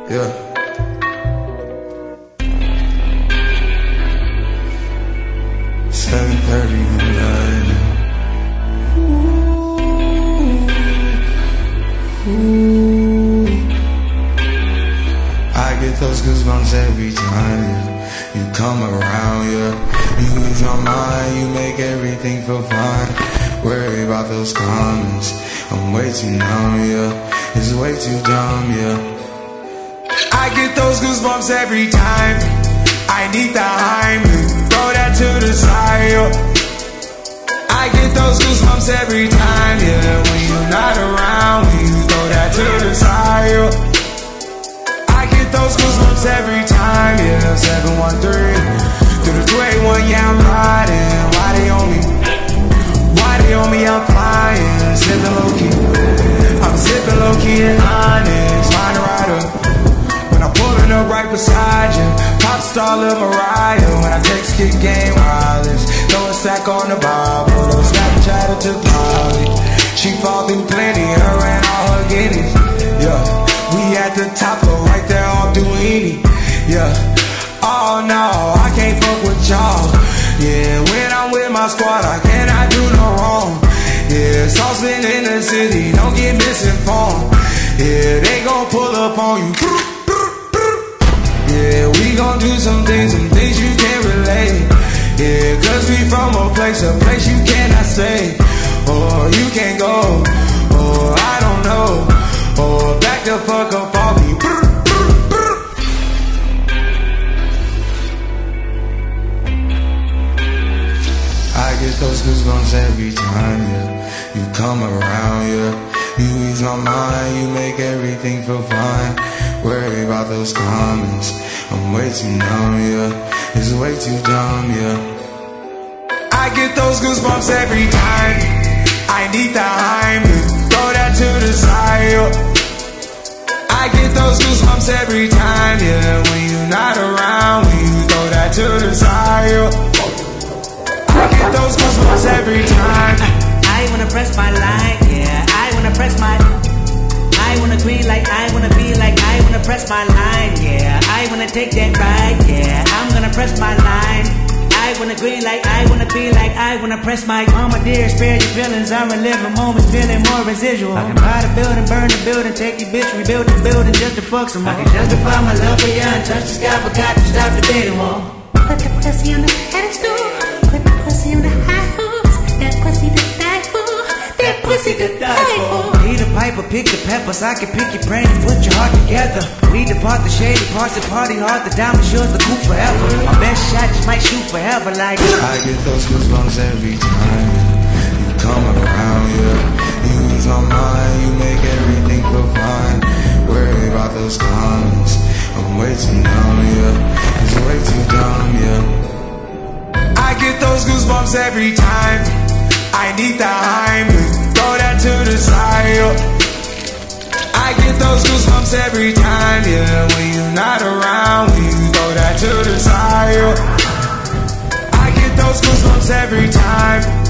Yeah. $7:30 in the night. Ooh. I get those goosebumps every time, yeah. You come around, yeah. You ease my mind, you make everything feel fine. Worry about those comments, I'm way too numb, yeah. It's way too dumb, yeah. I get those goosebumps every time. I need the Heimlich, throw that to the side, yeah. I get those goosebumps every time, yeah. When you're not around, when you throw that to the side, yeah. I get those goosebumps every time, yeah. 713 through the 281, yeah, I'm riding. Why they on me? Why they on me? I'm flying, sipping low key. I'm sipping low key and honest, find a rider. When I'm pulling up right beside you, pop star Lil Mariah. When I text kick game wireless, throw a stack on the Bible, throw Snapchat to Polly. She fall through plenty, her and all her guineas. Yeah, we at the top, though, right there off Duini. Yeah, oh no, I can't fuck with y'all. Yeah, when I'm with my squad, I cannot do no wrong. Yeah, saucepan in the city, don't get misinformed. Yeah, they gon' pull up on you. Yeah, we gon' do some things you can't relate. Yeah, cause we from a place you cannot stay. Or you can't go, or I don't know. Or back the fuck up on me. I get those goosebumps every time, yeah. You come around, yeah. You ease my mind, you make everything feel fine. Worry about those comments, I'm way too numb, yeah. It's way too dumb, yeah. I get those goosebumps every time. I need the Heimlich, throw that to the side, yeah. I get those goosebumps every time, yeah. When you're not around, when you throw that to the side, yeah. I get those goosebumps every time. I wanna press my line, yeah. I wanna press my, I wanna green like, I wanna be like, I wanna press my line, yeah. I wanna take that ride, yeah. I'm gonna press my line. I wanna green like, I wanna be like, I wanna press my mama dear, spare your feelings, I'm reliving moments, feeling more residual. I can buy the building, burn the building, take your bitch, rebuild the building just to fuck some more. I can justify my love for you and touch the sky, forgot to stop the dating wall. Put the pussy on the pedestal, put the pussy on the high horse, that pussy to die for, that pussy to die for. Need a pipe or pick the peppers, I can pick your brain and put your heart together. We depart the shady parts and party hard, the diamond shows the coupe forever. My best shot just might shoot forever like I get those goosebumps every time, yeah. You come around, yeah. You ease my mind, you make everything feel fine. Worry about those comments, I'm way too numb, yeah. It's way too dumb, yeah. I get those goosebumps every time. I need the Heimlich, throw that to the side, yeah. I get those goosebumps every time, yeah. When you're not around, when you throw that to the side, yeah. I get those goosebumps every time.